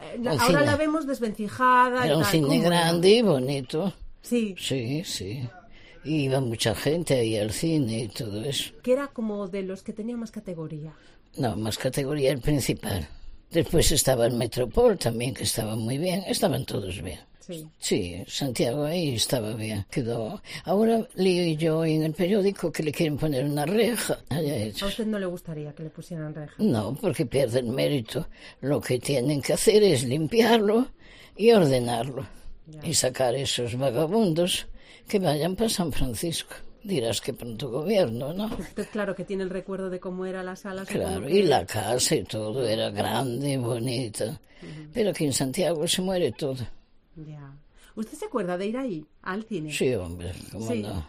Ahora la vemos desvencijada. Era un cine grande y bonito. Sí. Sí. Y iba mucha gente ahí al cine y todo eso. Que era como de los que tenía más categoría. No, más categoría el principal. Después estaba el Metropol también, que estaba muy bien. Estaban todos bien. Sí, Santiago ahí estaba bien. Quedó. Ahora leí yo en el periódico que le quieren poner una reja. ¿A usted no le gustaría que le pusieran reja? No, porque pierde el mérito. Lo que tienen que hacer es limpiarlo y ordenarlo. Ya. Y sacar esos vagabundos que vayan para San Francisco. Dirás que pronto gobierno, ¿no? Usted claro que tiene el recuerdo de cómo era la sala. Claro, y la casa y todo era grande, bonita. Pero aquí en Santiago se muere todo. Ya. ¿Usted se acuerda de ir ahí, al cine? Sí, hombre, cómo no.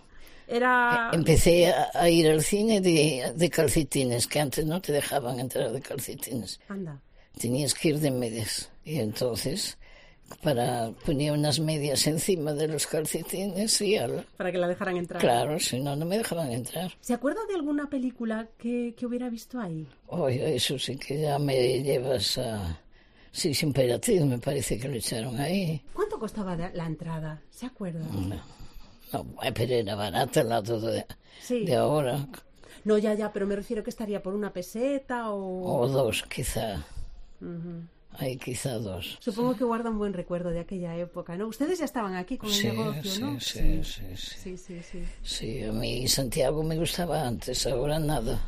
Empecé a ir al cine de calcetines, que antes no te dejaban entrar de calcetines. Anda. Tenías que ir de medias. Y entonces ponía unas medias encima de los calcetines y para que la dejaran entrar. Claro, si no me dejaban entrar. ¿Se acuerda de alguna película que hubiera visto ahí? Oye, eso sí que ya me llevas a... Sí, sin Imperatriz me parece que lo echaron ahí. ¿Cuánto costaba la entrada? ¿Se acuerda? No, pero era barata al lado de ahora. No, ya, pero me refiero que estaría por una peseta o... O 2, quizá. Ahí quizá 2. Supongo que guarda un buen recuerdo de aquella época, ¿no? Ustedes ya estaban aquí con el negocio, ¿no? Sí. Sí, a mí Santiago me gustaba antes, ahora nada.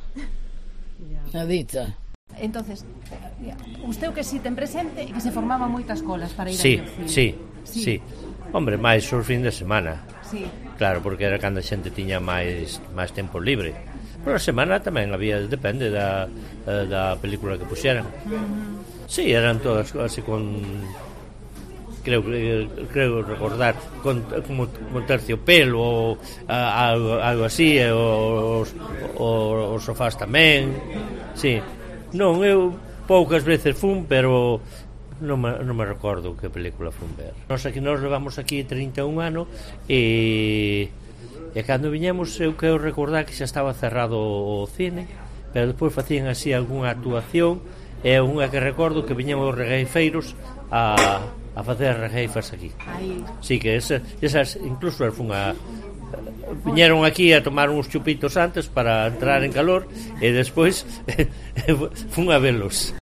Nadita. Entonces, usted que si ten presente que se formaban moitas colas para ir ao cine. Sí. Hombre, máis os fin de semana. Sí. Claro, porque era cando a xente tiña máis tempo libre. Pero a semana tamén había, depende da película que puxeran. Sí, eran todas así con... Creo recordar con terciopelo ou algo así, os sofás tamén. Sí. Non, eu poucas veces fun, pero non me recordo que película fun ver. Nos levamos aquí 31 anos e cando viñemos eu quero recordar que xa estaba cerrado o cine, pero despois facían así algunha actuación e unha que recordo que viñamos os regueifeiros a facer regueifas aquí. Sí, que esas incluso fun viñeron aquí a tomar uns chupitos antes para entrar en calor e despois fun a velos.